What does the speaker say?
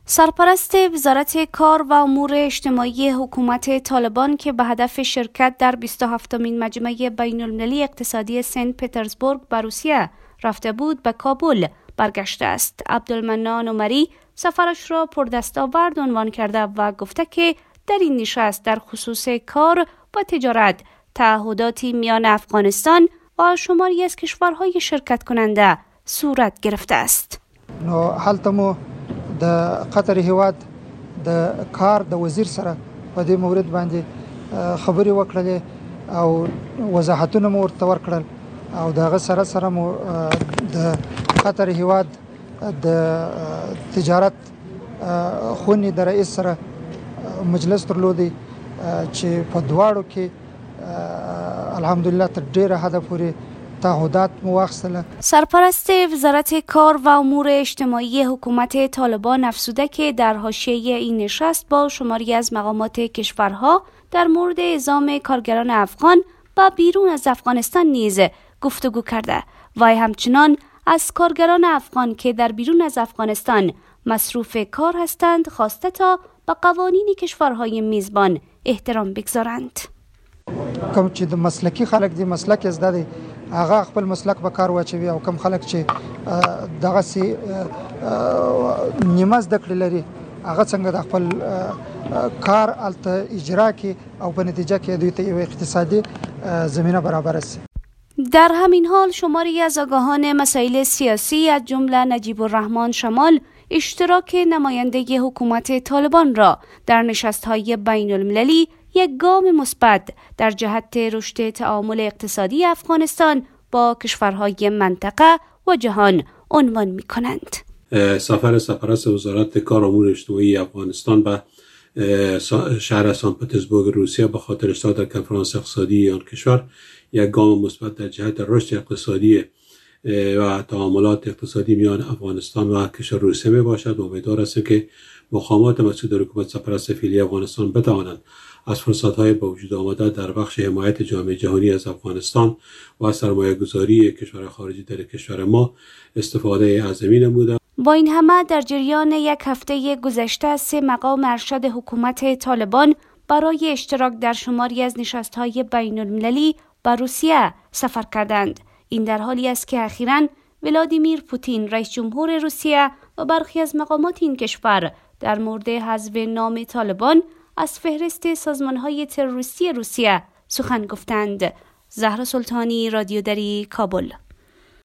سرپرست وزارت کار و امور اجتماعی حکومت طالبان که به هدف شرکت در 27مین مجمع بین المللی اقتصادی سن پترزبورگ به روسیه رفته بود به کابل برگشته است. عبدالمنان عمری سفرش را پردستاورد عنوان کرده و گفته که در این نشست در خصوص کار و تجارت تعهداتی میان افغانستان و شماری از کشورهای شرکت کننده صورت گرفته است. د قطر هیواد د کار د وزیر سره په دې مورد باندې خبرې وکړلې او وضاحتونه مو ورته ورکړل او دغه سره مو د قطر هیواد د تجارت خونې د رئیس سره مجلس درلودی چې په دواړو کې الحمدلله تر ډیره حده پورې تعهدات مواخصله. سرپرست وزارت کار و امور اجتماعی حکومت طالبان افزوده که در حاشیه این نشست با شماری از مقامات کشورها در مورد اعزام کارگران افغان و بیرون از افغانستان نیز گفتگو کرده و همچنان از کارگران افغان که در بیرون از افغانستان مصروف کار هستند خواسته تا به قوانین کشورهای میزبان احترام بگذارند. کوم چې د مسلکی خلک دي مسلک زده دي هغه خپل مسلک به کار واچوي او کوم خلک چې دغه سي نیمه زده کړې لري هغه څنګه د خپل کار الته اجرا کی او په نتیجه کې دوی ته یو اقتصادي زمینه برابر است. در همین حال شماری از آگاهان مسائل سیاسی از جمله نجیب الرحمن شمال اشتراک نماینده حکومت طالبان را در نشست‌های بین المللی یک گام مثبت در جهت رشد تعامل اقتصادی افغانستان با کشورهای منطقه و جهان عنوان می‌کنند. سفر سرپرست وزارت کار و امور اجتماعی افغانستان به شهر سن پترزبورگ روسیه به خاطر اشتراک در کنفرانس اقتصادی آن کشور یک گام مثبت در جهت رشد اقتصادی و تعاملات اقتصادی میان افغانستان و کشور روسیه می باشد و امیدوار است که مقامات مسئول در حکومت سرپرست فعلی افغانستان بتوانند از فرصت‌های به وجود آمده در بخش حمایت جامعه جهانی از افغانستان و سرمایه‌گذاری کشور خارجی در کشور ما استفاده عظیمی نموده. با این همه در جریان یک هفته گذشته 3 مقام ارشد حکومت طالبان برای اشتراک در شماری از نشست‌های بین‌المللی به روسیه سفر کردند. این در حالی است که اخیراً ولادیمیر پوتین رئیس جمهور روسیه و برخی از مقامات این کشور در مورد حذف نام طالبان از فهرست سازمان‌های تروریستی روسیه سخن گفتند. زهرا سلطانی، رادیو دری، کابل.